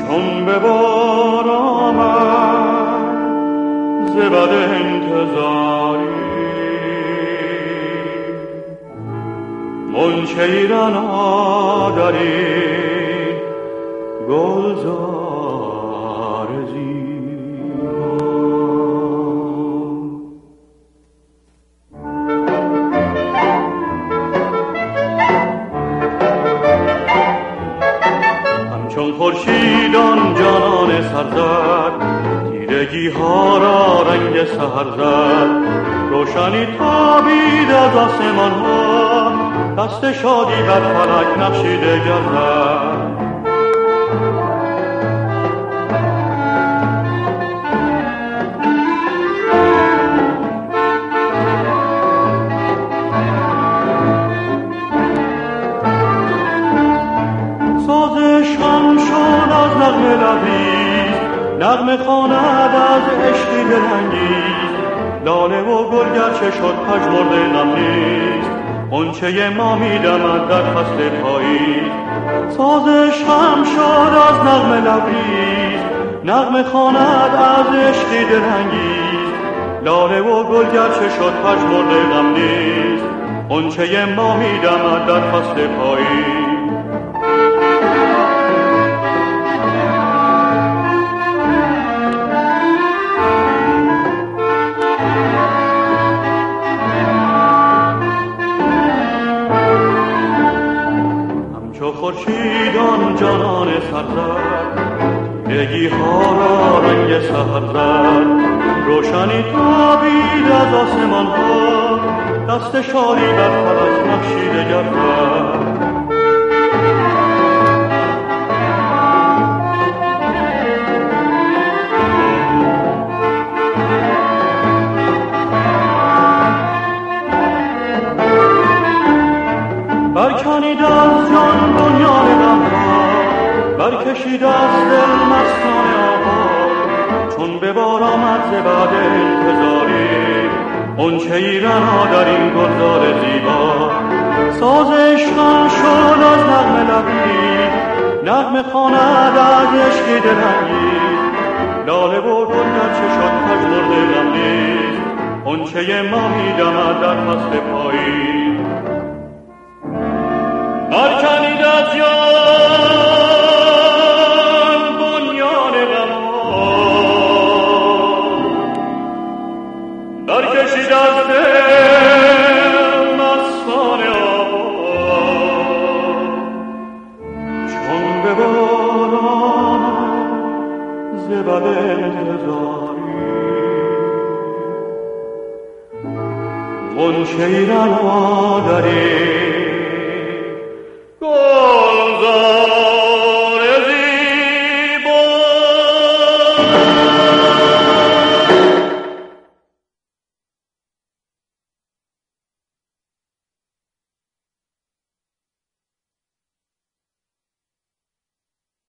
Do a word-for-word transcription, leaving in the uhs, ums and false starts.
چون به بار آمد ز بد انتظاری منچه ایران در این گلزار زیبا. همچون خورشیدان جانان سرزد تیرگی ها را رنگ سحر زد روشنی تابید از آسمان ها دست شادی بر فلک نقشی دگر زد. سازشان شد از نغمه لبریز نغمه خواند از عشقی دلانگیز لاله و گل گرچه شد پژمرده غم نیست غنچه ما میدمد در فصل پاییز. سازش هم شد از نغمه لبریز نغمه خواند از عشقی دلانگیز لاله و گل گرچه شد پژمرده غم نیست غنچه ما میدمد در فصل پاییز. خورشیدان جانان سرزد تیرگی ها را رنگ سحر زد روشنی تابید از آسمان ها دست شادی بر فلک نقشی دگر زد. برکنید از جان بنیان غم را برکشید از دل مستان آوا چون به بار آمد ز بعد انتظاری غنچه ایران در این گلزار زیبا. ساز عشقم شد از نغمه لبریز نغمه خواند از عشقی دلانگیز لاله و گل گرچه شد پژمرده غم نیست غنچه ما میدمد در فصل پاییز. برکنید از جان بنیان غم‌ها برکشید از دل مستان آوا چون به بار آمد ز بد انتظاری غنچه ایران در این